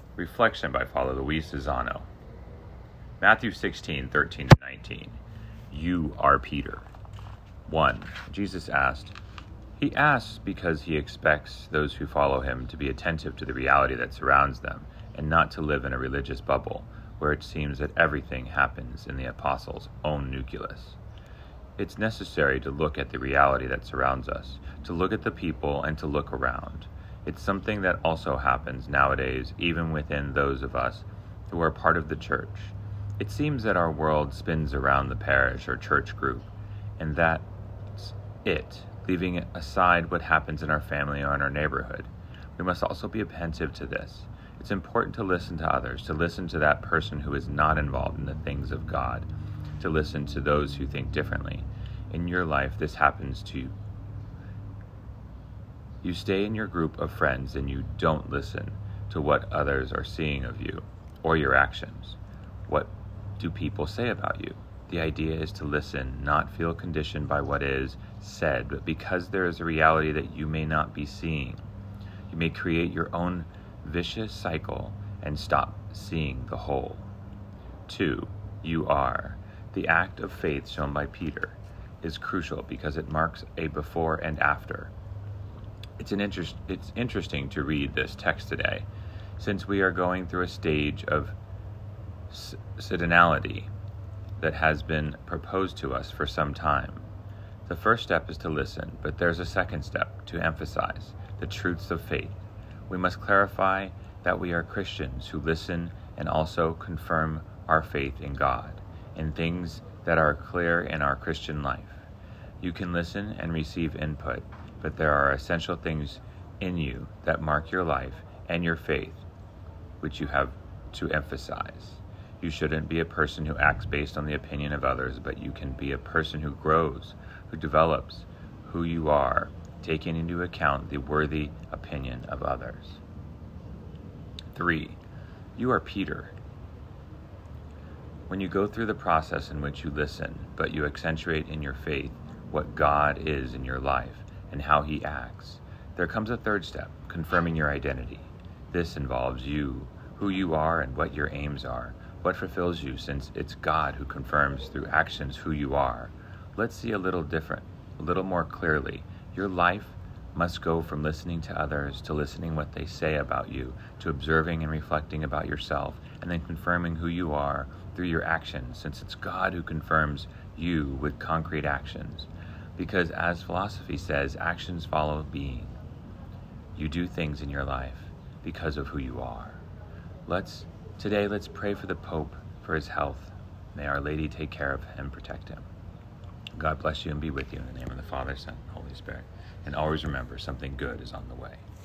Reflection by Father Luis Zano. Matthew 16:13-19. You are Peter. 1. Jesus asked. He asks because he expects those who follow him to be attentive to the reality that surrounds them and not to live in a religious bubble where it seems that everything happens in the apostles' own nucleus. It's necessary to look at the reality that surrounds us, to look at the people and to look around. It's something that also happens nowadays, even within those of us who are part of the church. It seems that our world spins around the parish or church group, and that's it, leaving aside what happens in our family or in our neighborhood. We must also be attentive to this. It's important to listen to others, to listen to that person who is not involved in the things of God, to listen to those who think differently. In your life, this happens to you. You stay in your group of friends and you don't listen to what others are seeing of you or your actions. What do people say about you? The idea is to listen, not feel conditioned by what is said, but because there is a reality that you may not be seeing. You may create your own vicious cycle and stop seeing the whole. 2. You are. The act of faith shown by Peter is crucial because it marks a before and after. It's interesting to read this text today, since we are going through a stage of synodality that has been proposed to us for some time. The first step is to listen, but there's a second step to emphasize the truths of faith. We must clarify that we are Christians who listen and also confirm our faith in God, in things that are clear in our Christian life. You can listen and receive input, but there are essential things in you that mark your life and your faith, which you have to emphasize. You shouldn't be a person who acts based on the opinion of others, but you can be a person who grows, who develops who you are, taking into account the worthy opinion of others. 3. You are Peter. When you go through the process in which you listen, but you accentuate in your faith what God is in your life and how he acts, there comes a third step, confirming your identity. This involves you, who you are and what your aims are, what fulfills you, since it's God who confirms through actions who you are. Let's see a little more clearly. Your life must go from listening to others to listening what they say about you, to observing and reflecting about yourself, and then confirming who you are through your actions, since it's God who confirms you with concrete actions. Because as philosophy says, actions follow being. You do things in your life because of who you are. Today, let's pray for the Pope, for his health. May Our Lady take care of him, protect him. God bless you and be with you in the name of the Father, Son, and Holy Spirit. And always remember, something good is on the way.